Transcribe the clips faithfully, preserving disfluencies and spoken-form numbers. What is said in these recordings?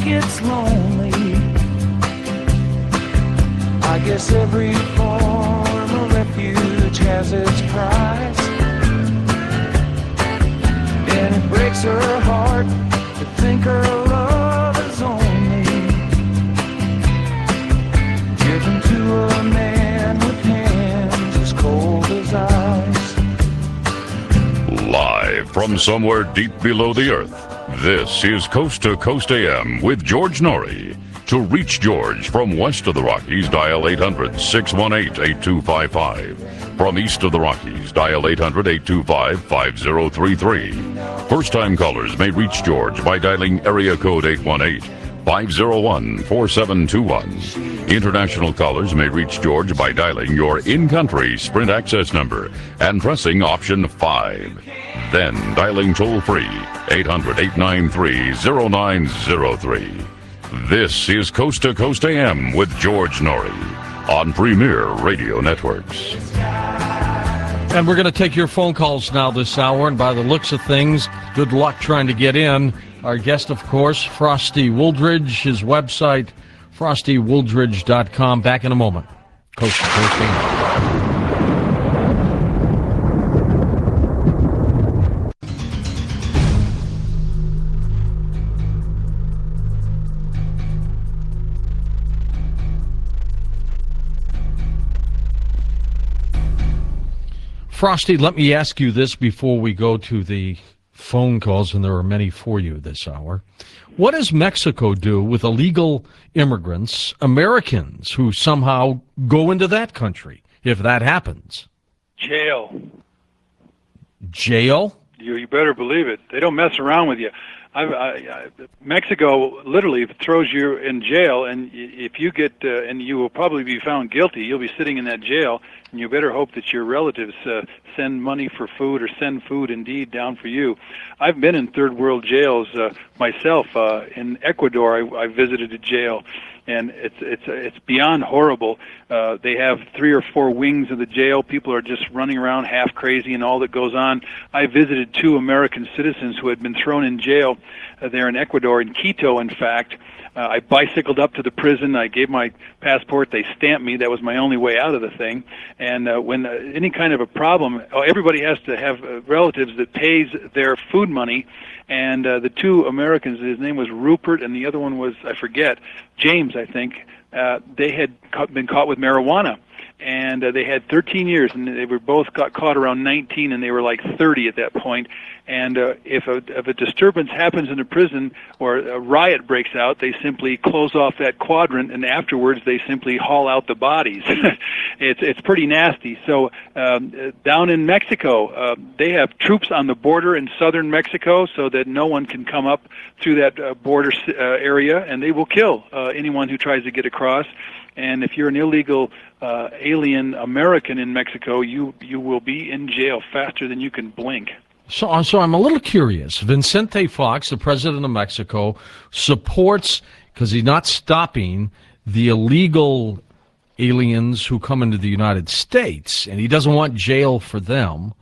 gets lonely. I guess every form of refuge has its price, and it breaks her heart to think her love is only given to a man with hands as cold as ice. Live from somewhere deep below the earth, this is Coast to Coast A M with George Noory. To reach George from west of the Rockies, dial eight hundred, six one eight, eight two five five. From east of the Rockies, dial eight hundred, eight two five, five zero three three. First-time callers may reach George by dialing area code eight one eight, five zero one, four seven two one. International callers may reach George by dialing your in-country Sprint access number and pressing option five. Then dialing toll-free eight hundred, eight nine three, zero nine zero three. This is Coast to Coast A M with George Noory on Premier Radio Networks. And we're going to take your phone calls now this hour, and by the looks of things, good luck trying to get in. Our guest, of course, Frosty Wooldridge, his website, frosty wooldridge dot com. Back in a moment. Coast to Coast A M. Frosty, let me ask you this before we go to the phone calls, and there are many for you this hour. What does Mexico do with illegal immigrants, Americans, who somehow go into that country, if that happens? Jail. Jail? You, you better believe it. They don't mess around with you. I, I, I, Mexico literally throws you in jail, and if you get, uh, and you will probably be found guilty, you'll be sitting in that jail, and you better hope that your relatives uh, send money for food or send food indeed down for you. I've been in third world jails uh, myself. Uh, in Ecuador, I, I visited a jail, and it's it's it's beyond horrible. Uh, they have three or four wings of the jail. People are just running around half crazy and all that goes on. I visited two American citizens who had been thrown in jail uh, there in Ecuador, in Quito, in fact. Uh, I bicycled up to the prison. I gave my passport. They stamped me. That was my only way out of the thing. And uh, when uh, any kind of a problem, oh, everybody has to have uh, relatives that pays their food money. And uh, the two Americans, his name was Rupert, and the other one was, I forget, James, I think. Uh, they had ca- been caught with marijuana. And uh, they had thirteen years, and they were both got caught around nineteen, and they were like thirty at that point. And uh, if a if a disturbance happens in a prison or a riot breaks out, they simply close off that quadrant, and afterwards they simply haul out the bodies. it's it's pretty nasty. So um, down in Mexico, uh, they have troops on the border in southern Mexico, so that no one can come up through that uh, border uh, area, and they will kill uh, anyone who tries to get across. And if you're an illegal uh, alien American in Mexico, you you will be in jail faster than you can blink. So, so I'm a little curious. Vicente Fox, the president of Mexico, supports, because he's not stopping the illegal aliens who come into the United States, and he doesn't want jail for them.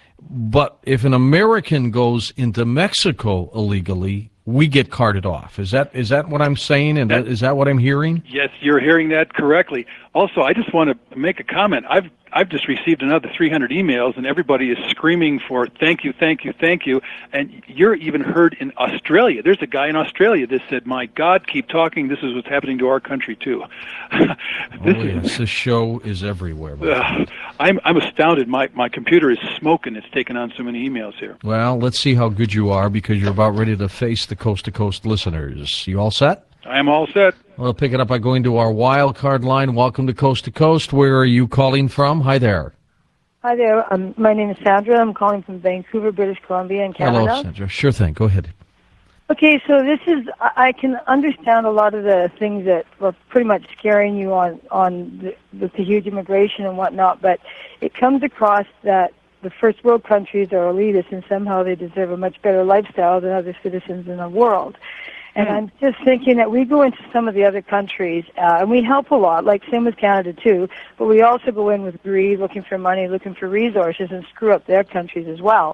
But if an American goes into Mexico illegally, we get carted off. Is that is that what I'm saying, and that, is that what I'm hearing? Yes, you're hearing that correctly. Also, I just want to make a comment. I've I've just received another three hundred emails, and everybody is screaming for thank you, thank you, thank you. And you're even heard in Australia. There's a guy in Australia that said, "My God, keep talking. This is what's happening to our country too." this oh, yes, is, this show is everywhere. Uh, I'm I'm astounded. My my computer is smoking. It's taken on so many emails here. Well, let's see how good you are, because you're about ready to face the Coast to Coast listeners. You all set? I'm all set. We'll pick it up by going to our wild card line. Welcome to Coast to Coast. Where are you calling from? Hi there. Hi there. Um, my name is Sandra. I'm calling from Vancouver, British Columbia in Canada. Hello, Sandra. Sure thing. Go ahead. Okay, so this is, I can understand a lot of the things that were pretty much scaring you on, on the, with the huge immigration and whatnot, but it comes across that the first world countries are elitist and somehow they deserve a much better lifestyle than other citizens in the world. And I'm just thinking that we go into some of the other countries, uh, and we help a lot, like same with Canada too, but we also go in with greed, looking for money, looking for resources, and screw up their countries as well.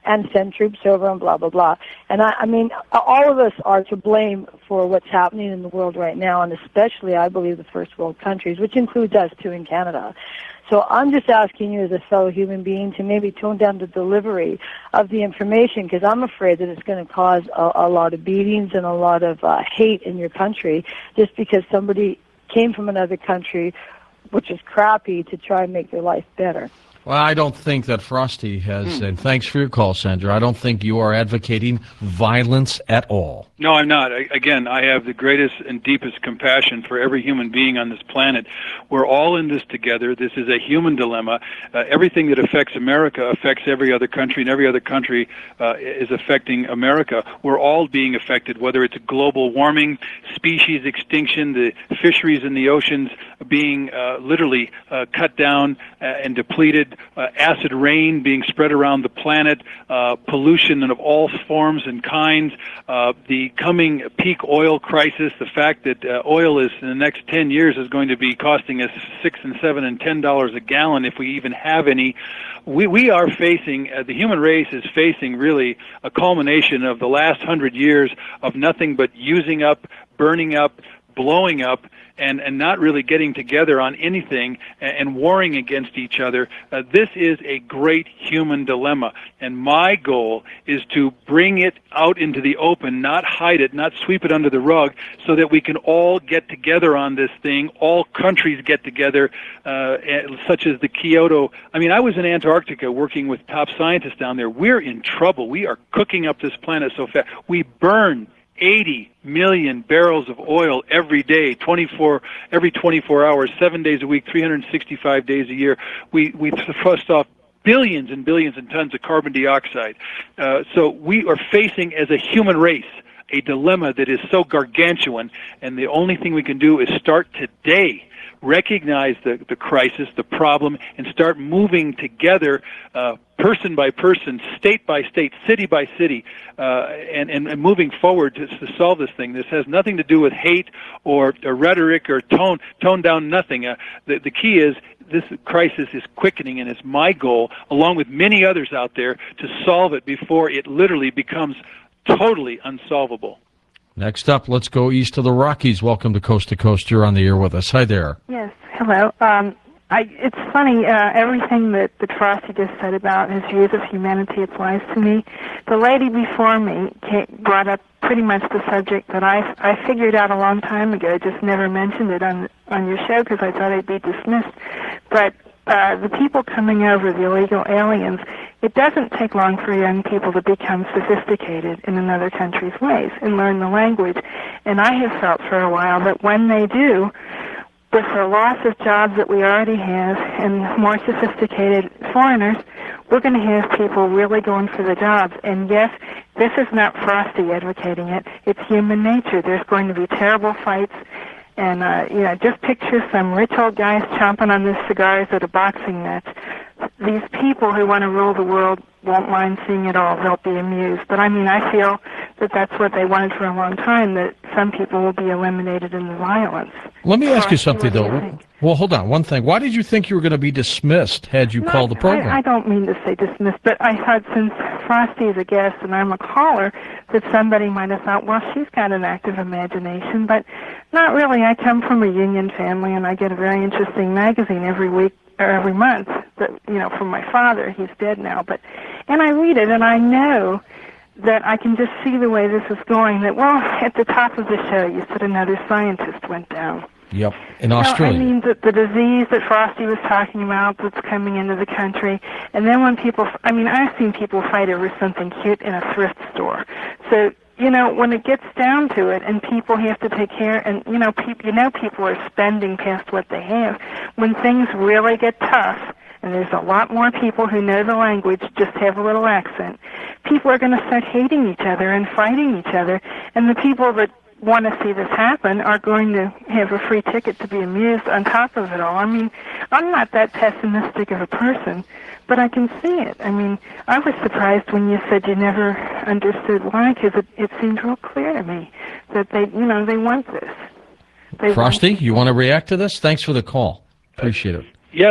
and send troops over and blah, blah, blah. And I, I mean, all of us are to blame for what's happening in the world right now, and especially, I believe, the first world countries, which includes us too in Canada. So I'm just asking you as a fellow human being to maybe tone down the delivery of the information, because I'm afraid that it's going to cause a, a lot of beatings and a lot of uh, hate in your country just because somebody came from another country, which is crappy, to try and make their life better. Well, I don't think that Frosty has, and thanks for your call, Sandra, I don't think you are advocating violence at all. No, I'm not. I, again, I have the greatest and deepest compassion for every human being on this planet. We're all in this together. This is a human dilemma. Uh, everything that affects America affects every other country, and every other country uh, is affecting America. We're all being affected, whether it's global warming, species extinction, the fisheries in the oceans being uh, literally uh, cut down uh, and depleted, uh, acid rain being spread around the planet, uh, pollution of all forms and kinds, uh, the coming peak oil crisis, the fact that uh, oil is in the next ten years is going to be costing us six and seven and ten dollars a gallon if we even have any. We we are facing, uh, the human race is facing really a culmination of the last hundred years of nothing but using up, burning up, blowing up, and, and not really getting together on anything and, and warring against each other. Uh, this is a great human dilemma, and my goal is to bring it out into the open, not hide it, not sweep it under the rug, so that we can all get together on this thing, all countries get together, uh, such as the Kyoto. I mean, I was in Antarctica working with top scientists down there. We're in trouble. We are cooking up this planet so fast. We burn eighty million barrels of oil every day, twenty-four every twenty-four hours, seven days a week, three hundred sixty-five days a year. We we thrust off billions and billions of tons of carbon dioxide. Uh, so we are facing, as a human race, a dilemma that is so gargantuan, and the only thing we can do is start today. Recognize the, the crisis, the problem, and start moving together, uh, person by person, state by state, city by city, uh, and, and, and moving forward to, to solve this thing. This has nothing to do with hate or, or rhetoric or tone, tone down nothing. Uh, the, the key is this crisis is quickening, and it's my goal, along with many others out there, to solve it before it literally becomes totally unsolvable. Next up, let's go east of the Rockies. Welcome to Coast to Coast. You're on the air with us. Hi there. Yes, hello. Um, I, it's funny, uh, everything that, that Frosty just said about his views of humanity applies to me. The lady before me came, brought up pretty much the subject that I, I figured out a long time ago, just never mentioned it on, on your show because I thought I'd be dismissed. But uh, the people coming over, the illegal aliens, it doesn't take long for young people to become sophisticated in another country's ways and learn the language. And I have felt for a while that when they do, with the loss of jobs that we already have and more sophisticated foreigners, we're going to have people really going for the jobs. And yes, this is not Frosty advocating it. It's human nature. There's going to be terrible fights. And, uh, you know, just picture some rich old guys chomping on their cigars at a boxing match. These people who want to rule the world won't mind seeing it all. They'll be amused. But, I mean, I feel that that's what they wanted for a long time, that some people will be eliminated in the violence. Let me ask so you something, though. Well, hold on. One thing. Why did you think you were going to be dismissed had you Not, called the program? I, I don't mean to say dismissed, but I thought since Frosty is a guest and I'm a caller, that somebody might have thought, well, she's got an active imagination. But not really. I come from a union family, and I get a very interesting magazine every week or every month, that, you know, from my father. He's dead now. But and I read it, and I know that I can just see the way this is going, that, well, at the top of the show, you said another scientist went down. Yep, in Well, Australia. I mean, the, the disease that Frosty was talking about that's coming into the country, and then when people, I mean, I've seen people fight over something cute in a thrift store. So, you know, when it gets down to it, and people have to take care, and, you know, people, you know, people are spending past what they have, when things really get tough, and there's a lot more people who know the language, just have a little accent, people are going to start hating each other and fighting each other, and the people that want to see this happen are going to have a free ticket to be amused on top of it all. I mean, I'm not that pessimistic of a person, but I can see it. I mean, I was surprised when you said you never understood why, because it, it seemed real clear to me that they, you know, they want this. They Frosty, want you want to react to this? Thanks for the call. Appreciate it. Yes,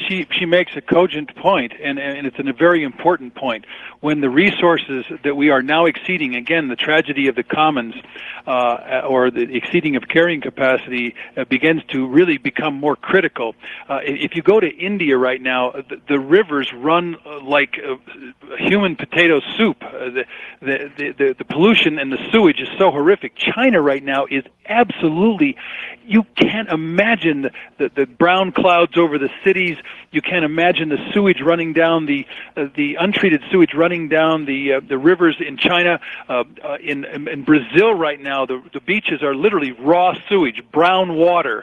she she makes a cogent point, and and it's a very important point. When the resources that we are now exceeding, again, the tragedy of the commons, uh, or the exceeding of carrying capacity, uh, begins to really become more critical. Uh, if you go to India right now, the, the rivers run uh, like uh, human potato soup. Uh, the, the the the pollution and the sewage is so horrific. China right now is absolutely, you can't imagine the, the, the brown clouds over the cities. You can't imagine the sewage running down the uh, the untreated sewage running down the uh, the rivers in China. Uh, uh, in, in in Brazil right now, the the beaches are literally raw sewage, brown water.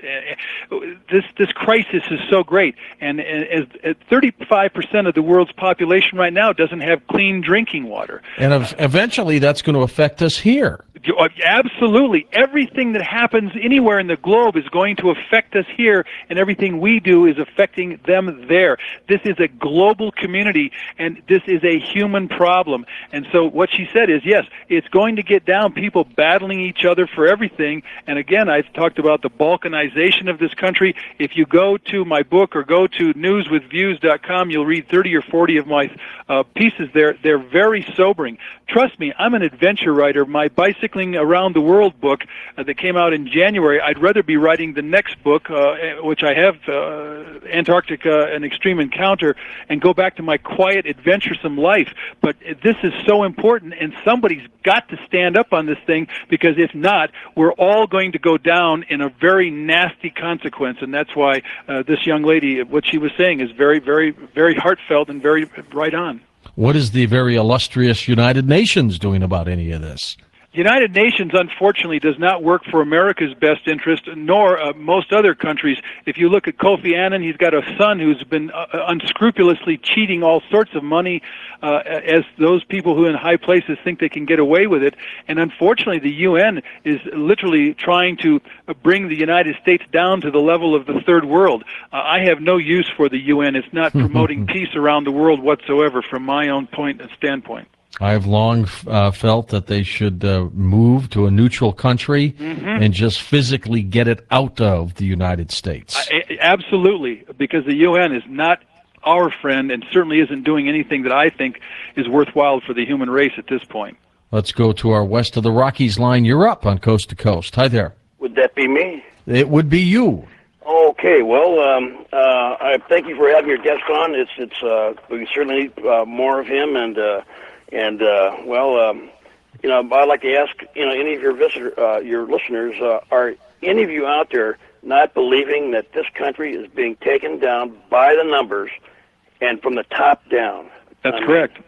Uh, this this crisis is so great, and, and as thirty-five percent of the world's population right now doesn't have clean drinking water. And ev- eventually, that's going to affect us here. Absolutely. Everything that happens anywhere in the globe is going to affect us here, and everything we do is affecting them there. This is a global community, and this is a human problem. And so what she said is, yes, it's going to get down, people battling each other for everything. And again, I've talked about the balkanization of this country. If you go to my book or go to news with views dot com, you'll read thirty or forty of my uh, pieces there. They're very sobering. Trust me, I'm an adventure writer. My Bicycling Around the World book uh, that came out in January, I'd rather be writing the next book, uh, which I have, uh, Antarctica, An Extreme Encounter, and go back to my quiet, adventuresome life. But this is so important, and somebody's got to stand up on this thing, because if not, we're all going to go down in a very nasty consequence. And that's why uh, this young lady, what she was saying is very, very, very heartfelt and very right on. What is the very illustrious United Nations doing about any of this? United Nations, unfortunately, does not work for America's best interest, nor uh, most other countries. If you look at Kofi Annan, he's got a son who's been uh, unscrupulously cheating all sorts of money, uh, as those people who in high places think they can get away with it. And unfortunately, the U N is literally trying to bring the United States down to the level of the third world. Uh, I have no use for the U N. It's not promoting peace around the world whatsoever, from my own point and standpoint. I've long uh, felt that they should uh, move to a neutral country mm-hmm. and just physically get it out of the United States. I, absolutely, because the U N is not our friend and certainly isn't doing anything that I think is worthwhile for the human race at this point. Let's go to our West of the Rockies line. You're up on Coast to Coast. Hi there. Would that be me? It would be you. Okay, well, um, uh, I thank you for having your guest on. It's it's uh, we certainly need uh, more of him, and uh, and uh, well, um, you know, I'd like to ask, you know, any of your visitor, uh, your listeners, uh, are any of you out there not believing that this country is being taken down by the numbers and from the top down? That's I mean, correct.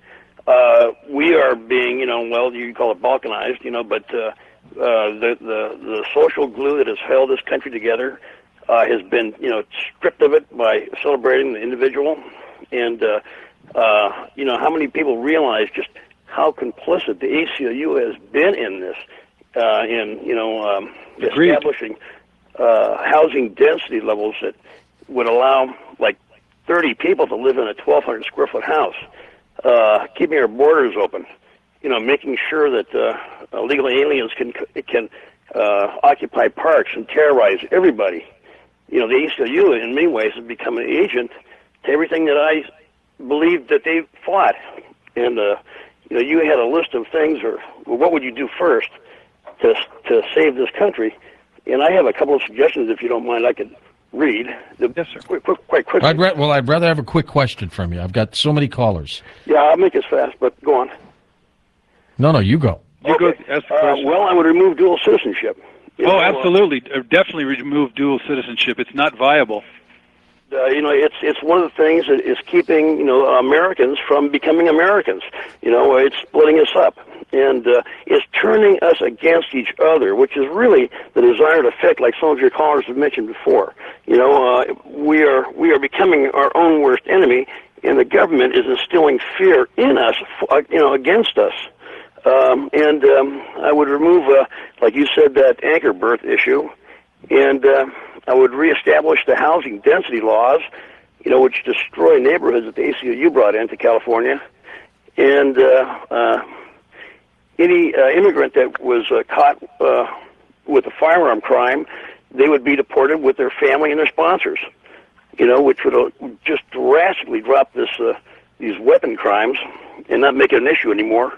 Uh, we are being, you know, well, you call it balkanized, you know, but uh, uh, the the the social glue that has held this country together uh, has been, you know, stripped of it by celebrating the individual. And uh, uh, you know, how many people realize just how complicit the A C L U has been in this, uh, in you know, um, establishing uh, housing density levels that would allow like thirty people to live in a twelve hundred square foot house. Uh, keeping our borders open, you know, making sure that uh, illegal aliens can can uh, occupy parks and terrorize everybody. You know, the A C L U in many ways has become an agent to everything that I believed that they fought. And uh, you know, you had a list of things, or well, what would you do first to to save this country? And I have a couple of suggestions, if you don't mind. I could read. The, yes, sir. Quick, quick, quite quickly. I'd re- well, I'd rather have a quick question from you. I've got so many callers. Yeah, I'll make this fast, but go on. No, no, you go. You okay. go. Ask the uh, question. well, I would remove dual citizenship. You oh, know, absolutely. Uh, Definitely remove dual citizenship. It's not viable. Uh, you know, it's it's one of the things that is keeping, you know, Americans from becoming Americans. You know, it's splitting us up, and uh, it's turning us against each other, which is really the desired effect, like some of your callers have mentioned before. You know, uh, we are we are becoming our own worst enemy, and the government is instilling fear in us, you know, against us. Um, and um, I would remove, uh, like you said, that anchor berth issue, and uh, I would reestablish the housing density laws, you know, which destroy neighborhoods that the A C L U brought into California. And uh, uh, any uh, immigrant that was uh, caught uh, with a firearm crime, they would be deported with their family and their sponsors. you know, which would uh, just drastically drop this uh, these weapon crimes and not make it an issue anymore.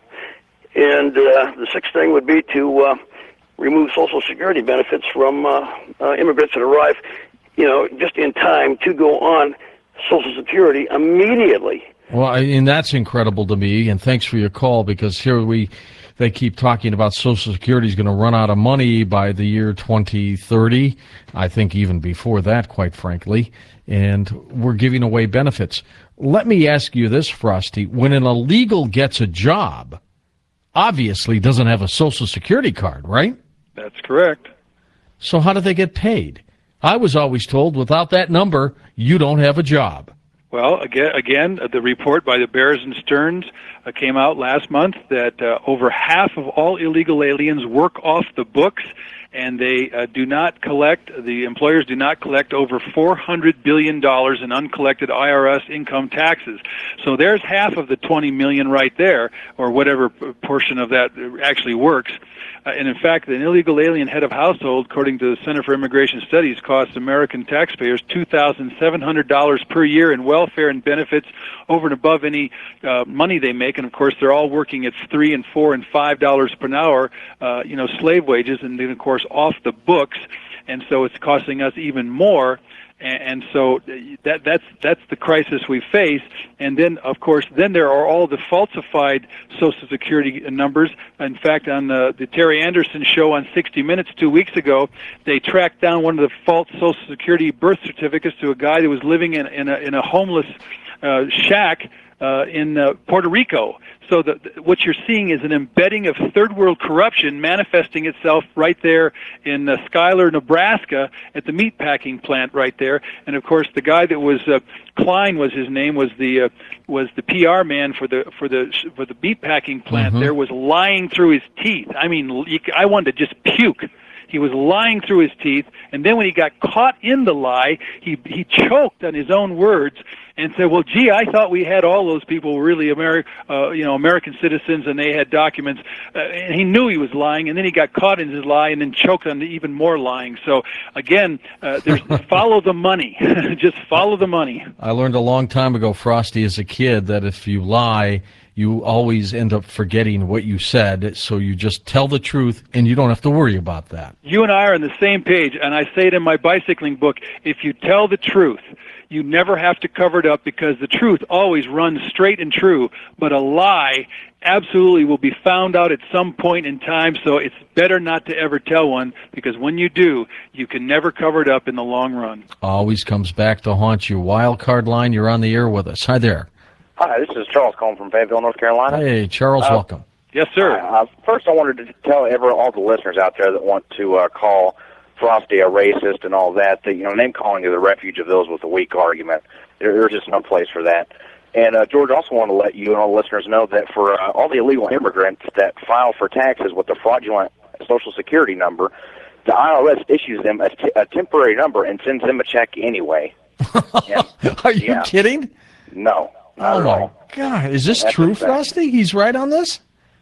And uh, the sixth thing would be to uh, remove Social Security benefits from uh, uh, immigrants that arrive, you know, just in time to go on Social Security immediately. Well, I- and that's incredible to me, and thanks for your call, because here we, they keep talking about Social Security is going to run out of money by the year twenty thirty, I think even before that, quite frankly, and we're giving away benefits. Let me ask you this, Frosty. When an illegal gets a job, obviously doesn't have a Social Security card, right? That's correct. So how do they get paid? I was always told without that number, you don't have a job. Well, again, again, uh, the report by the Bears and Stearns uh, came out last month that uh, over half of all illegal aliens work off the books, and they uh, do not collect, the employers do not collect over four hundred billion dollars in uncollected I R S income taxes. So there's half of the twenty million dollars right there, or whatever p- portion of that actually works. Uh, and in fact, an illegal alien head of household, according to the Center for Immigration Studies, costs American taxpayers two thousand seven hundred dollars per year in welfare and benefits over and above any uh, money they make. And of course, they're all working at three and four and five dollars per hour, uh, you know, slave wages, and then of course off the books. And so it's costing us even more. And so that that's that's the crisis we face. And then, of course, then there are all the falsified Social Security numbers. In fact, on the, the Terry Anderson show on sixty minutes two weeks ago, they tracked down one of the false Social Security birth certificates to a guy that was living in, in, a, in a homeless uh, shack uh, in uh, Puerto Rico. So the, what you're seeing is an embedding of third world corruption manifesting itself right there in uh, Schuyler, Nebraska, at the meatpacking plant right there. And of course, the guy that was uh, Klein was his name, was the uh, was the P R man for the for the for the meatpacking plant. Mhm. There, was lying through his teeth. I mean, you, I wanted to just puke. He was lying through his teeth, and then when he got caught in the lie, he he choked on his own words and said, "Well, gee, I thought we had all those people really Ameri- uh, you know, American citizens, and they had documents." Uh, and he knew he was lying, and then he got caught in his lie, and then choked on even more lying. So again, uh, there's follow the money. Just follow the money. I learned a long time ago, Frosty, as a kid, that if you lie, you always end up forgetting what you said, so you just tell the truth, and you don't have to worry about that. You and I are on the same page, and I say it in my bicycling book, if you tell the truth, you never have to cover it up, because the truth always runs straight and true, but a lie absolutely will be found out at some point in time, so it's better not to ever tell one, because when you do, you can never cover it up in the long run. Always comes back to haunt you. Wild Card Line, you're on the air with us. Hi there. Hi, this is Charles calling from Fayetteville, North Carolina. Hey, Charles, Uh, welcome. Yes, sir. Uh, first, I wanted to tell every, all the listeners out there that want to uh, call Frosty a racist and all that, that, you know, name calling is a refuge of those with a weak argument. There, there's just no place for that. And, uh, George, I also want to let you and all the listeners know that for uh, all the illegal immigrants that file for taxes with a fraudulent Social Security number, the I R S issues them a, t- a temporary number and sends them a check anyway. Yeah. Are you Yeah. kidding? No. Not Oh, at my all. God. Is this That's true, a fact. Frosty? He's right on this?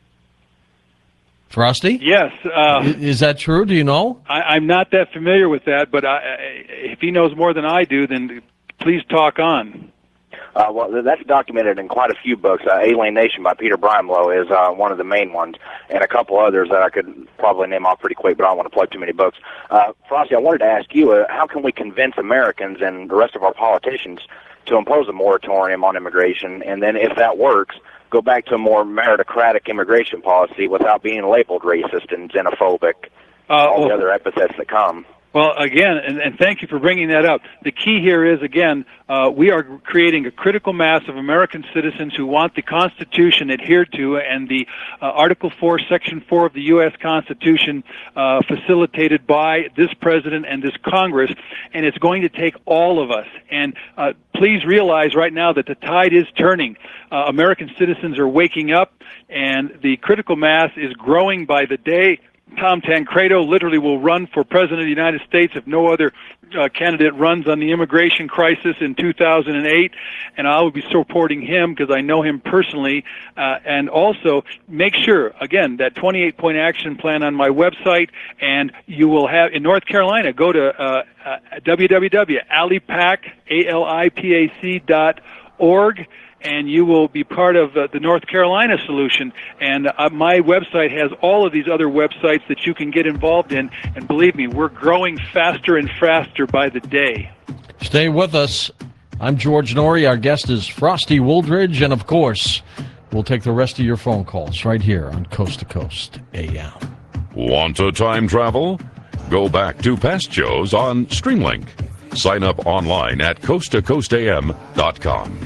Frosty? Yes, uh, I- Is that true? Do you know? I, I'm not that familiar with that, but I, I, if he knows more than I do, then please talk on. Uh, well, th- that's documented in quite a few books. Uh, Alien Nation by Peter Brimelow is uh, one of the main ones, and a couple others that I could probably name off pretty quick, but I don't want to plug too many books. Uh, Frosty, I wanted to ask you, uh, how can we convince Americans and the rest of our politicians to impose a moratorium on immigration, and then if that works, go back to a more meritocratic immigration policy without being labeled racist and xenophobic, Uh, all well, the other epithets that come? Well, again, and, and thank you for bringing that up. The key here is, again, uh, we are creating a critical mass of American citizens who want the Constitution adhered to, and the uh, Article four, Section four of the U S Constitution uh, facilitated by this President and this Congress, and it's going to take all of us. And uh, please realize right now that the tide is turning. Uh, American citizens are waking up, and the critical mass is growing by the day. Tom Tancredo literally will run for president of the United States if no other uh, candidate runs on the immigration crisis in two thousand eight, and I will be supporting him because I know him personally. Uh, and also, make sure, again, that twenty-eight point action plan on my website, and you will have, in North Carolina, go to uh, uh, w w w dot alipac, A L I P A C dot org, and you will be part of uh, the North Carolina solution. And uh, my website has all of these other websites that you can get involved in. And believe me, we're growing faster and faster by the day. Stay with us. I'm George Noory. Our guest is Frosty Wooldridge. And, of course, we'll take the rest of your phone calls right here on Coast to Coast A M. Want to time travel? Go back to past shows on Streamlink. Sign up online at coast to coast a m dot com.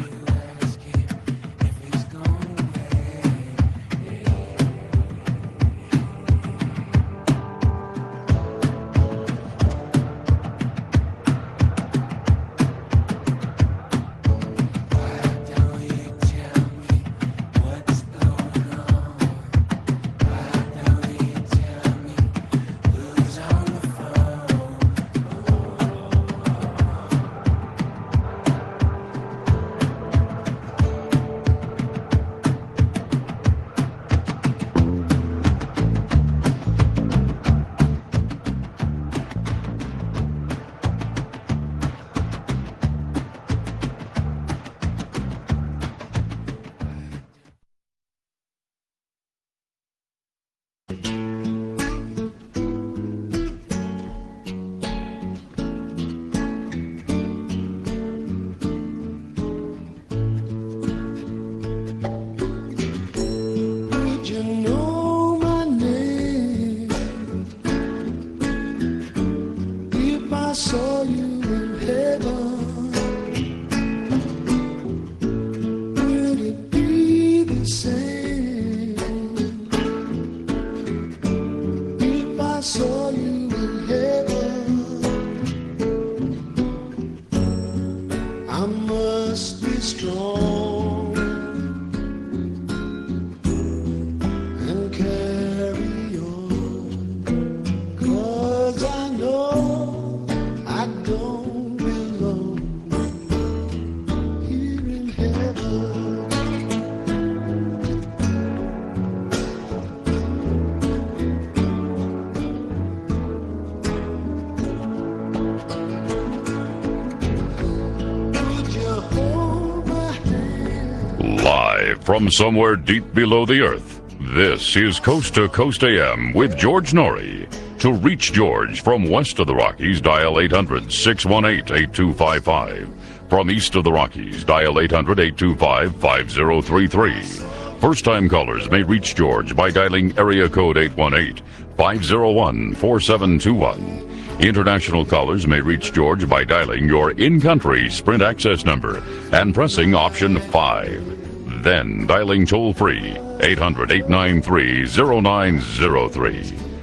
From somewhere deep below the earth, this is Coast to Coast A M with George Noory. To reach George from west of the Rockies, dial eight hundred, six one eight, eight two five five. From east of the Rockies, dial eight hundred, eight two five, five zero three three. First-time callers may reach George by dialing area code eight one eight, five zero one, four seven two one. International callers may reach George by dialing your in-country Sprint access number and pressing option five. Then dialing toll-free eight hundred, eight nine three, zero nine zero three.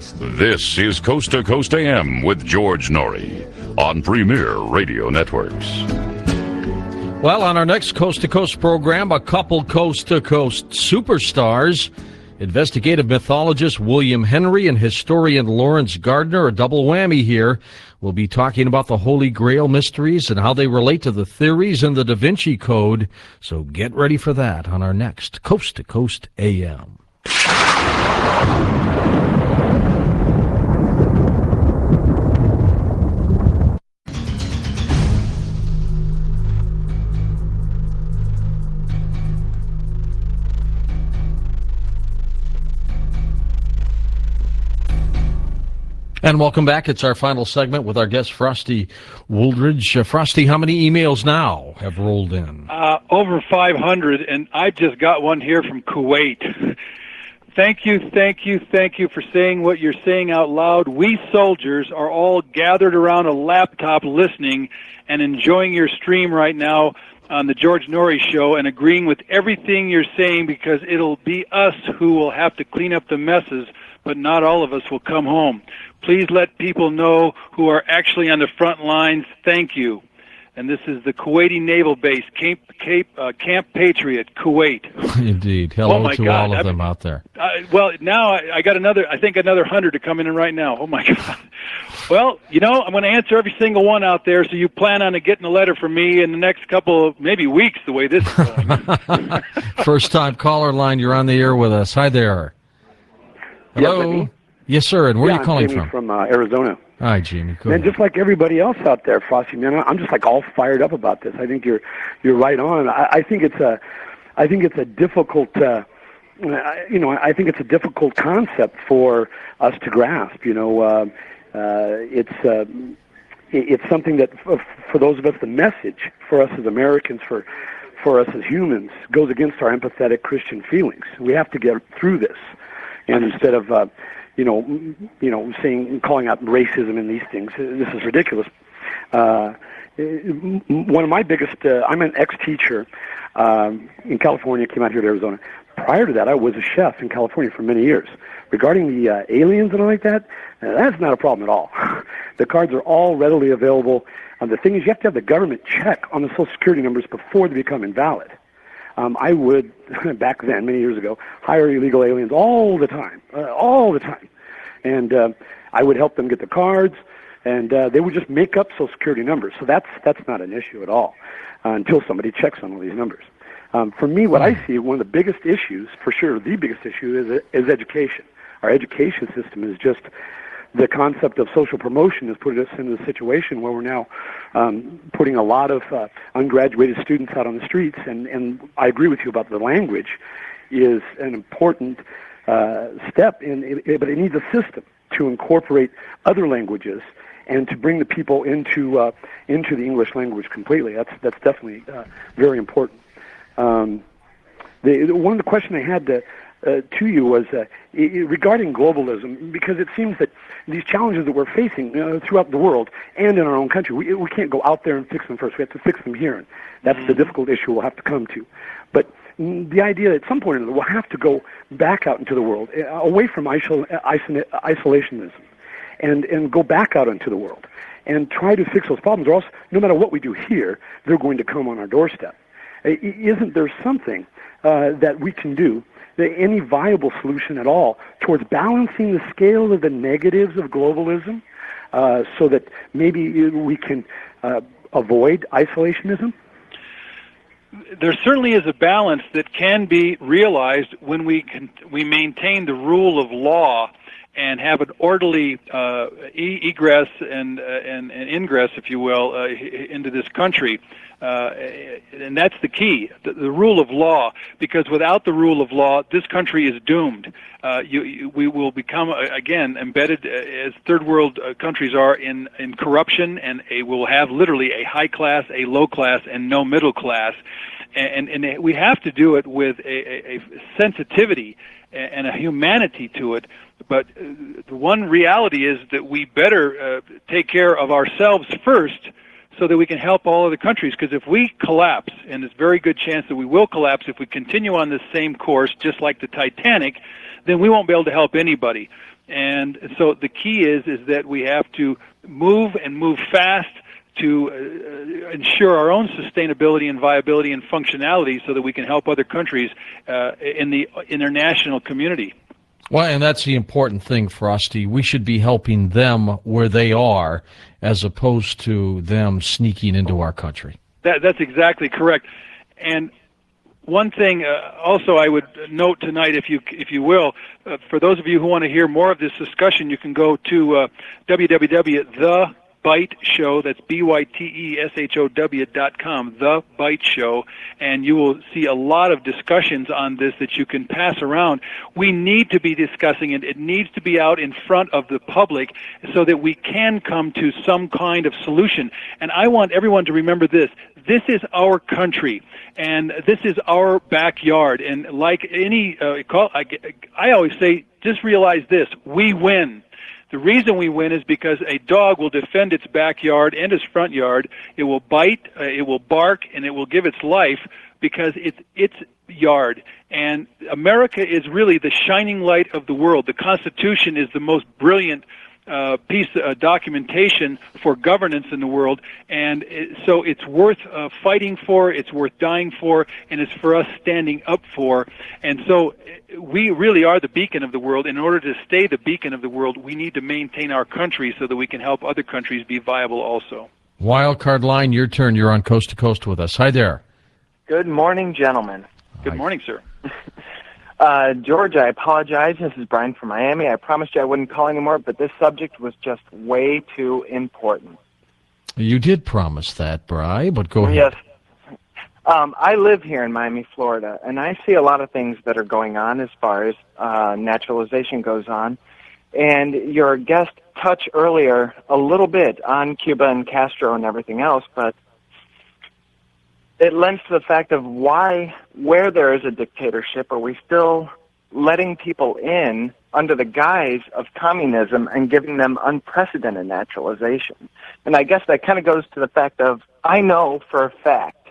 This is Coast to Coast A M with George Noory on Premier Radio Networks. Well, on our next Coast to Coast program, a couple Coast to Coast superstars. Investigative mythologist William Henry and historian Lawrence Gardner, a double whammy here. We'll be talking about the Holy Grail mysteries and how they relate to the theories in the Da Vinci Code. So get ready for that on our next Coast to Coast A M. And welcome back. It's our final segment with our guest, Frosty Wooldridge. Uh, Frosty, how many emails now have rolled in? Uh, over five hundred, and I just got one here from Kuwait. Thank you, thank you, thank you for saying what you're saying out loud. We soldiers are all gathered around a laptop listening and enjoying your stream right now on the George Noory Show and agreeing with everything you're saying, because it'll be us who will have to clean up the messes, but not all of us will come home. Please let people know who are actually on the front lines. Thank you. and this is the Kuwaiti Naval Base, Cape, Cape, uh, Camp Patriot, Kuwait. Indeed. Hello Oh, my to God. all of I- them out there. Uh, well, now I, I got another, I think another hundred to come in right now. Oh, my God. Well, you know, I'm going to answer every single one out there, so you plan on getting a letter from me in the next couple of, maybe weeks, the way this is going. First-time caller line, you're on the air with us. Hi there. Hello? Yeah, Whitney? Yes, sir, and where yeah, are you calling I'm Jamie from? from uh, Arizona. Hi, Jamie. Go Man, ahead. just like everybody else out there, Frosty, man, I'm just like all fired up about this. I think you're you're right on. I, I think it's a, I think it's a difficult, uh, you know, I think it's a difficult concept for us to grasp. You know, uh, uh, it's uh, it's something that for, for those of us, the message for us as Americans, for for us as humans, goes against our empathetic Christian feelings. We have to get through this, and instead of uh, you know, you know, saying, calling out racism and these things. This is ridiculous. Uh, one of my biggest, uh, I'm an ex-teacher um, in California, came out here to Arizona. Prior to that, I was a chef in California for many years. Regarding the uh, aliens and all like that, uh, that's not a problem at all. The cards are all readily available. Um, the thing is, you have to have the government check on the Social Security numbers before they become invalid. Um, I would, back then, many years ago, hire illegal aliens all the time, uh, all the time. And uh, I would help them get the cards, and uh, they would just make up Social Security numbers. So that's that's not an issue at all uh, until somebody checks on all these numbers. Um, for me, what I see, one of the biggest issues, for sure, the biggest issue is is education. Our education system is just, the concept of social promotion has put us in a situation where we're now um, putting a lot of uh, ungraduated students out on the streets, and, and I agree with you about the language is an important uh, step, in, it, but it needs a system to incorporate other languages and to bring the people into uh, into the English language completely. That's that's definitely uh, very important. Um, the, one of the questions I had to Uh, to you was uh, I- regarding globalism, because it seems that these challenges that we're facing uh, throughout the world and in our own country, we, we can't go out there and fix them first. We have to fix them here, and that's the difficult issue we'll have to come to. But mm, the idea at some point or another, we'll have to go back out into the world, uh, away from isol- isol- isolationism, and, and go back out into the world and try to fix those problems, or else no matter what we do here, they're going to come on our doorstep. Uh, isn't there something uh, that we can do, any viable solution at all, towards balancing the scale of the negatives of globalism uh, so that maybe we can uh, avoid isolationism? There certainly is a balance that can be realized when we can, we maintain the rule of law and have an orderly uh, e- egress and, uh, and and ingress, if you will, uh, into this country. Uh, and that's the key, the, the rule of law, because without the rule of law, this country is doomed. Uh, you, you, we will become, uh, again, embedded, uh, as third world uh, countries are, in, in corruption, and a, we'll have literally a high class, a low class, and no middle class. And, and we have to do it with a, a, a sensitivity and a humanity to it. But uh, the one reality is that we better uh, take care of ourselves first, so that we can help all other countries. Because if we collapse, and there's a very good chance that we will collapse if we continue on this same course, just like the Titanic, then we won't be able to help anybody. And so the key is is that we have to move and move fast to uh, ensure our own sustainability and viability and functionality, so that we can help other countries uh, in the international community. Well, and that's the important thing, Frosty. We should be helping them where they are, as opposed to them sneaking into our country. That, that's exactly correct. And one thing uh, also I would note tonight, if you if you will, uh, for those of you who want to hear more of this discussion, you can go to uh, w w w dot the Bite Show, that's B Y T E S H O W dot com, The Bite Show, and you will see a lot of discussions on this that you can pass around. We need to be discussing it. It needs to be out in front of the public so that we can come to some kind of solution. And I want everyone to remember this. This is our country, and this is our backyard. And like any, uh, call, I, I always say, just realize this, we win. The reason we win is because a dog will defend its backyard and its front yard. It will bite, uh, it will bark, and it will give its life because it's its yard. And America is really the shining light of the world. The Constitution is the most brilliant uh, piece of uh, documentation for governance in the world, and it, so it's worth uh, fighting for, it's worth dying for, and it's for us standing up for. And so we really are the beacon of the world. In order to stay the beacon of the world, we need to maintain our country so that we can help other countries be viable also. Wildcard Line, your turn. You're on Coast to Coast with us. Hi there. Good morning, gentlemen. Good Hi. morning, sir. Uh, George, I apologize. This is Brian from Miami. I promised you I wouldn't call anymore, but this subject was just way too important. You did promise that, Bri, but go ahead. Yes. Um, I live here in Miami, Florida, and I see a lot of things that are going on as far as uh, naturalization goes on. And your guest touched earlier a little bit on Cuba and Castro and everything else, but it lends to the fact of why, where there is a dictatorship, are we still letting people in under the guise of communism and giving them unprecedented naturalization? And I guess that kind of goes to the fact of, I know for a fact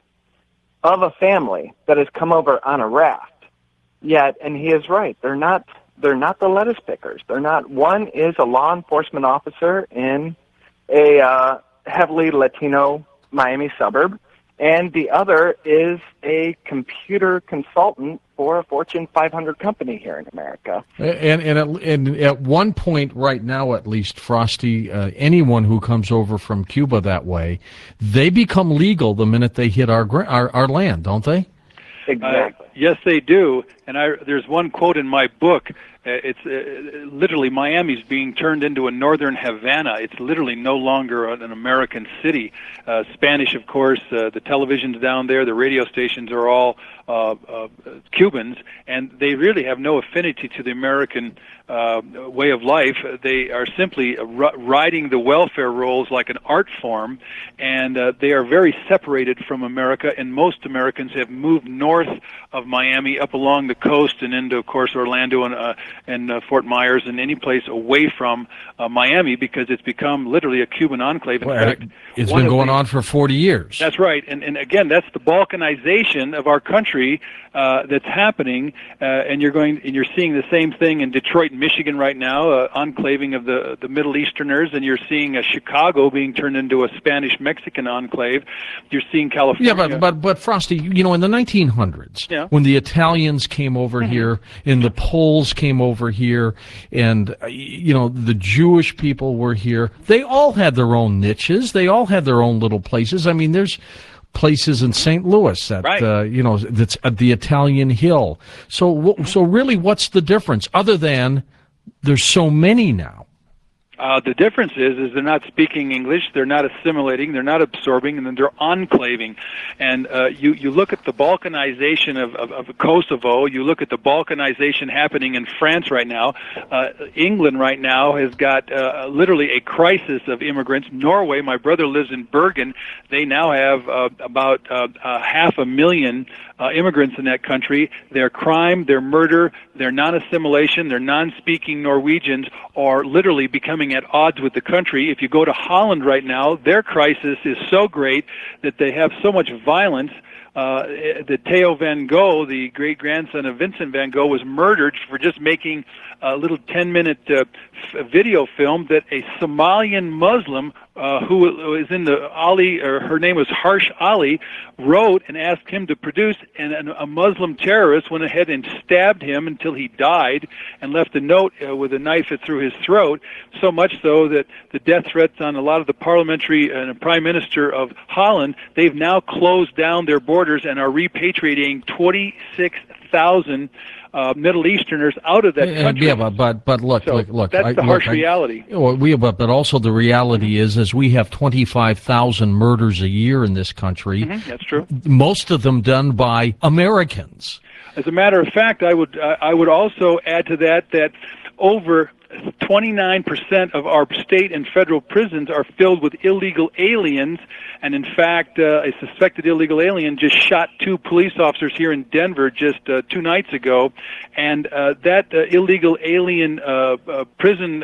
of a family that has come over on a raft, yet, and he is right, they're not, they're not the lettuce pickers. They're not. One is a law enforcement officer in a uh, heavily Latino Miami suburb, and the other is a computer consultant for a Fortune five hundred company here in America. And and at, and at one point right now, at least, Frosty, uh, anyone who comes over from Cuba that way, they become legal the minute they hit our gra- our, our land, don't they? Exactly. Uh, yes, they do. And I, there's one quote in my book. Uh, it's uh, literally Miami's being turned into a northern Havana. It's literally no longer an American city. Uh, Spanish, of course. Uh, the televisions down there, the radio stations are all uh, uh, Cubans, and they really have no affinity to the American uh, way of life. They are simply r- riding the welfare rolls like an art form, and uh, they are very separated from America. And most Americans have moved north of Miami, up along the coast, and into, of course, Orlando and uh, and uh, Fort Myers, and any place away from uh, Miami, because it's become literally a Cuban enclave. In Well, fact, it's one been of going the- on for forty years. That's right, and and again, that's the Balkanization of our country uh, that's happening, uh, and you're going and you're seeing the same thing in Detroit, Michigan, right now, uh, enclaving of the the Middle Easterners, and you're seeing uh, Chicago being turned into a Spanish-Mexican enclave. You're seeing California. Yeah, but but but Frosty, you know, in the nineteen hundreds, Yeah. when the Italians came over Mm-hmm. here, and the Poles came over here, and uh, you know, the Jewish people were here, they all had their own niches. They all had their own little places. I mean, there's places in Saint Louis that Right. uh, you know, that's at the Italian Hill. So wh- so really, what's the difference other than there's so many now? Uh, the difference is, is they're not speaking English, they're not assimilating, they're not absorbing, and then they're enclaving. And uh, you, you look at the Balkanization of, of, of Kosovo, you look at the Balkanization happening in France right now. Uh, England right now has got uh, literally a crisis of immigrants. Norway, my brother lives in Bergen, they now have uh, about uh, uh, half a million uh, immigrants in that country. Their crime, their murder, their non-assimilation, their non-speaking Norwegians are literally becoming at odds with the country. If you go to Holland right now, their crisis is so great that they have so much violence. Uh, that Theo van Gogh, the great-grandson of Vincent van Gogh, was murdered for just making a little ten-minute uh, f- video film that a Somalian Muslim uh, who is in the Ali, or her name was Harsh Ali, wrote and asked him to produce, and a Muslim terrorist went ahead and stabbed him until he died and left a note uh, with a knife through his throat, so much so that the death threats on a lot of the parliamentary and uh, prime minister of Holland, they've now closed down their borders and are repatriating twenty-six thousand uh, Middle Easterners out of that Yeah, country. yeah, but but but look, So look, look. that's I- the look, harsh I- reality. Well, we but but also the reality is, is we have twenty-five thousand murders a year in this country. Mhm, that's true. Most of them done by Americans. As a matter of fact, I would uh, I would also add to that that over twenty-nine percent of our state and federal prisons are filled with illegal aliens, and in fact, uh, a suspected illegal alien just shot two police officers here in Denver just uh, two nights ago, and uh, that uh, illegal alien uh, uh, prison uh,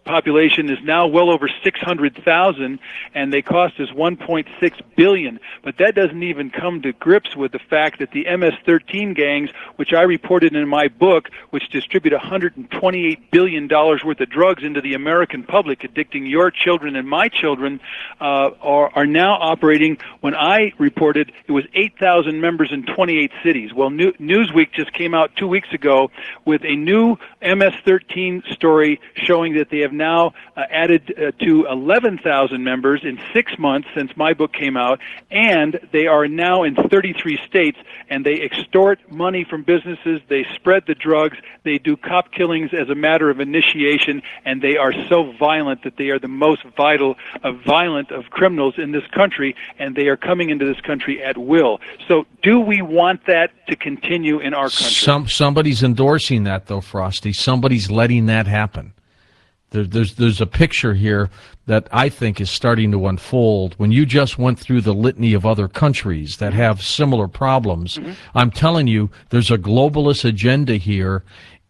population is now well over six hundred thousand, and they cost us one point six billion dollars. But that doesn't even come to grips with the fact that the M S thirteen gangs, which I reported in my book, which distribute one hundred twenty-eight billion dollars worth of drugs into the American public, addicting your children and my children, uh, are, are now operating. When I reported, it was eight thousand members in twenty-eight cities. Well, New, Newsweek just came out two weeks ago with a new M S thirteen story showing that they have now uh, added uh, to eleven thousand members in six months since my book came out, and they are now in thirty-three states, and they extort money from businesses, they spread the drugs, they do cop killings as a matter of initiation, and they are so violent that they are the most vital, uh, violent of criminals in this country, and they are coming into this country at will. So do we want that to continue in our country? Some, somebody's endorsing that, though, Frosty. Somebody's letting that happen. There, there's, there's a picture here that I think is starting to unfold. When you just went through the litany of other countries that have similar problems, mm-hmm. I'm telling you, there's a globalist agenda here,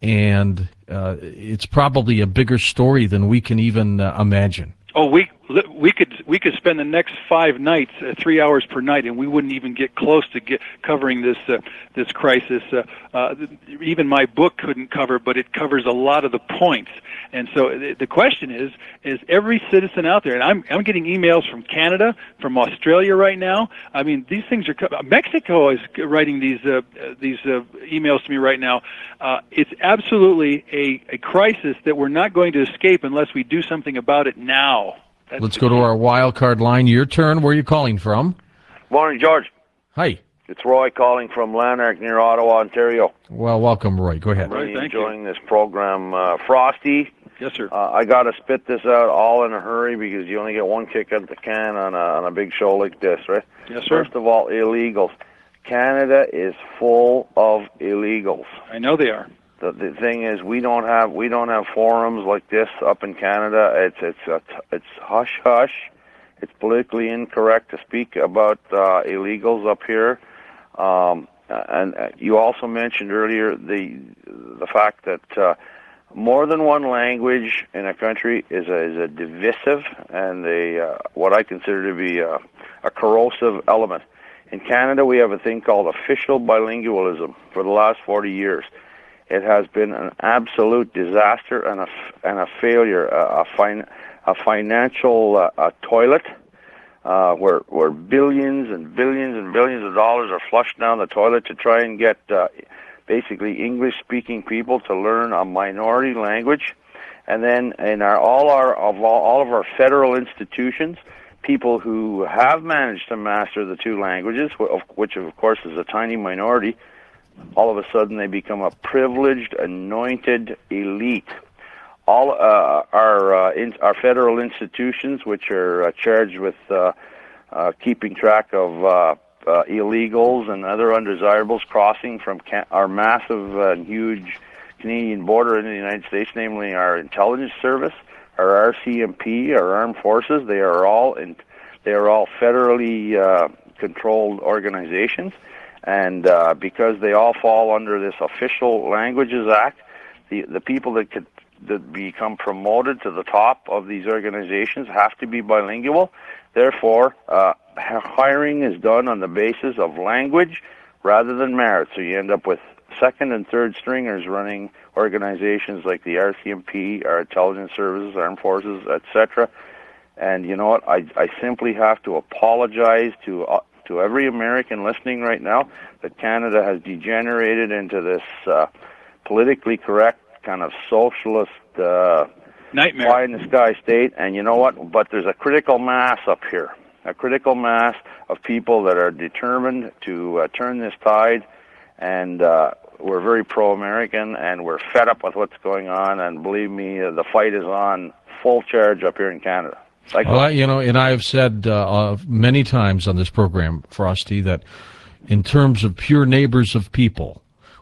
and uh, it's probably a bigger story than we can even uh, imagine. Oh, we we could we could spend the next five nights, uh, three hours per night, and we wouldn't even get close to get covering this uh, this crisis. Uh, uh, even my book couldn't cover, but it covers a lot of the points. And so the, the question is: is every citizen out there? And I'm I'm getting emails from Canada, from Australia right now. I mean, these things are. Mexico is writing these uh, these uh, emails to me right now. Uh, it's absolutely a, a crisis that we're not going to escape unless we do something about it now. That's Let's go to our wild card line. Your turn. Where are you calling from? Morning, George. Hi. It's Roy calling from Lanark near Ottawa, Ontario. Well, welcome, Roy. Go ahead. I'm really Roy, thank enjoying you. this program. Uh, Frosty. Yes, sir. Uh, I got to spit this out all in a hurry because you only get one kick at the can on a, on a big show like this, right? Yes, sir. First of all, illegals. Canada is full of illegals. I know they are. The, the thing is, we don't have we don't have forums like this up in Canada. It's it's a, it's hush hush. It's politically incorrect to speak about uh, illegals up here. Um, and you also mentioned earlier the the fact that uh, more than one language in a country is a, is a divisive and a uh, what I consider to be a, a corrosive element. In Canada, we have a thing called official bilingualism for the last forty years. It has been an absolute disaster and a, and a failure, a, a, fin, a financial uh, a toilet uh, where, where billions and billions and billions of dollars are flushed down the toilet to try and get uh, basically English-speaking people to learn a minority language. And then in our, all, our, of all, all of our federal institutions, people who have managed to master the two languages, which of course is a tiny minority, all of a sudden they become a privileged, anointed elite. All uh, our uh, in, our federal institutions, which are uh, charged with uh, uh, keeping track of uh, uh, illegals and other undesirables crossing from can- our massive and huge Canadian border into the United States, namely our intelligence service, our R C M P, our armed forces, they are all in, they are all federally uh, controlled organizations. And uh, because they all fall under this Official Languages Act, the the people that could that become promoted to the top of these organizations have to be bilingual. Therefore, uh, hiring is done on the basis of language rather than merit. So you end up with second and third stringers running organizations like the R C M P, our intelligence services, armed forces, et cetera. And you know what? I I simply have to apologize to. Uh, to every American listening right now that Canada has degenerated into this uh, politically correct kind of socialist uh, nightmare, pie-in-the-sky state. And you know what? But there's a critical mass up here, a critical mass of people that are determined to uh, turn this tide. And uh, we're very pro-American, and we're fed up with what's going on. And believe me, uh, the fight is on full charge up here in Canada. Like well, you know, and I have said uh, uh, many times on this program, Frosty, that in terms of pure neighbors of people,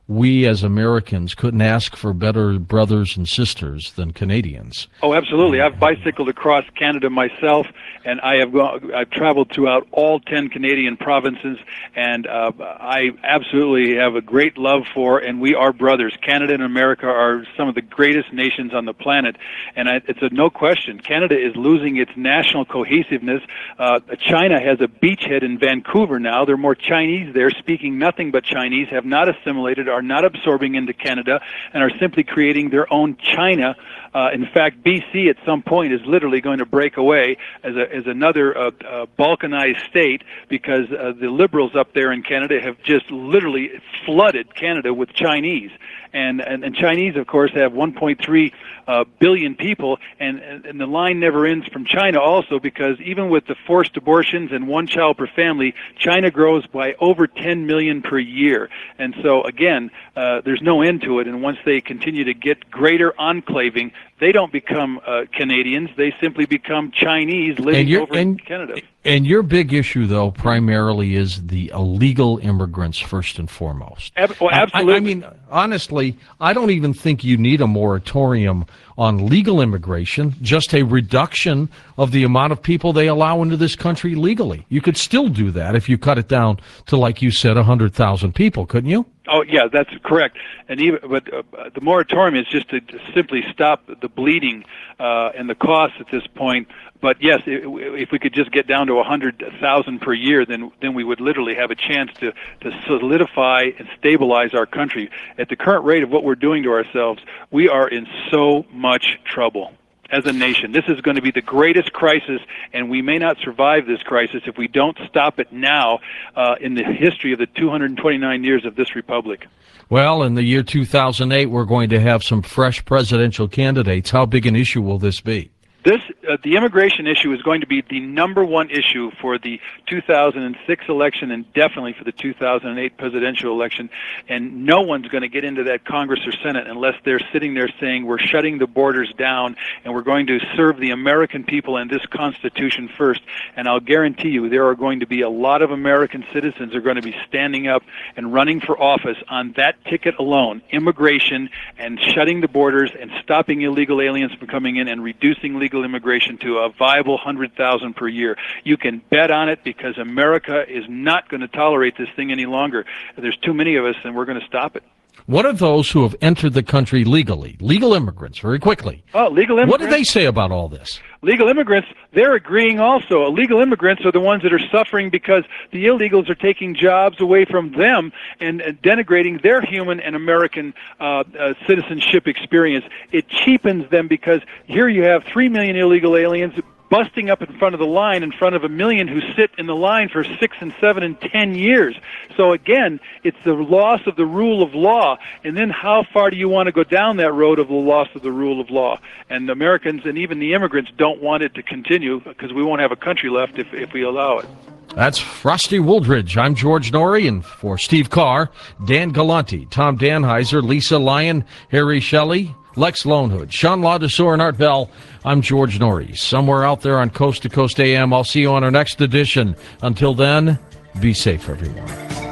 we as Americans couldn't ask for better brothers and sisters than Canadians. Oh, absolutely. I've bicycled across Canada myself, and I have gone, I've traveled throughout all ten Canadian provinces, and uh, I absolutely have a great love for, and we are brothers. Canada and America are some of the greatest nations on the planet, and I, it's a no question. Canada is losing its national cohesiveness. Uh, China has a beachhead in Vancouver now. There are more Chinese there speaking nothing but Chinese, have not assimilated, are not absorbing into Canada, and are simply creating their own China. Uh, in fact, B C at some point is literally going to break away as, a, as another uh, uh, balkanized state, because uh, the liberals up there in Canada have just literally flooded Canada with Chinese. And, and, and Chinese, of course, have one point three uh, billion people, and, and, and the line never ends from China also, because even with the forced abortions and one child per family, China grows by over ten million per year. And so, again, uh, there's no end to it, and once they continue to get greater enclaving, they don't become uh, Canadians, they simply become Chinese living over in Canada. And your big issue, though, primarily is the illegal immigrants, first and foremost. Ab- well, absolutely. I, I mean, honestly, I don't even think you need a moratorium on legal immigration, just a reduction of the amount of people they allow into this country legally. You could still do that if you cut it down to, like you said, one hundred thousand people, couldn't you? Oh, yeah, that's correct. And even, but uh, the moratorium is just to, to simply stop the bleeding uh, and the costs at this point. But yes, if we could just get down to one hundred thousand per year, then then we would literally have a chance to, to solidify and stabilize our country. At the current rate of what we're doing to ourselves, we are in so much trouble as a nation. This is going to be the greatest crisis, and we may not survive this crisis if we don't stop it now uh, in the history of the two hundred twenty-nine years of this republic. Well, in the year two thousand eight, we're going to have some fresh presidential candidates. How big an issue will this be? This, uh, the immigration issue is going to be the number one issue for the two thousand six election, and definitely for the two thousand eight presidential election. And no one's going to get into that Congress or Senate unless they're sitting there saying we're shutting the borders down and we're going to serve the American people and this Constitution first. And I'll guarantee you there are going to be a lot of American citizens who are going to be standing up and running for office on that ticket alone, immigration and shutting the borders and stopping illegal aliens from coming in and reducing legal immigration to a viable one hundred thousand per year. You can bet on it, because America is not going to tolerate this thing any longer. There's too many of us, and we're going to stop it. What of those who have entered the country legally, legal immigrants, very quickly? Oh, legal immigrants. What do they say about all this? Legal immigrants, they're agreeing also. Illegal immigrants are the ones that are suffering because the illegals are taking jobs away from them and, and denigrating their human and American uh, uh, citizenship experience. It cheapens them, because here you have three million illegal aliens busting up in front of the line in front of a million who sit in the line for six and seven and ten years. So again, it's the loss of the rule of law. And then how far do you want to go down that road of the loss of the rule of law? And the Americans and even the immigrants don't want it to continue, because we won't have a country left if, if we allow it. That's Frosty Wooldridge. I'm George Norrie, and for Steve Carr, Dan Galante, Tom Danheiser, Lisa Lyon, Harry Shelley, Lex Lonehood, Sean Ladouceur, and Art Bell, I'm George Norrie. Somewhere out there on Coast to Coast A M. I'll see you on our next edition. Until then, be safe, everyone.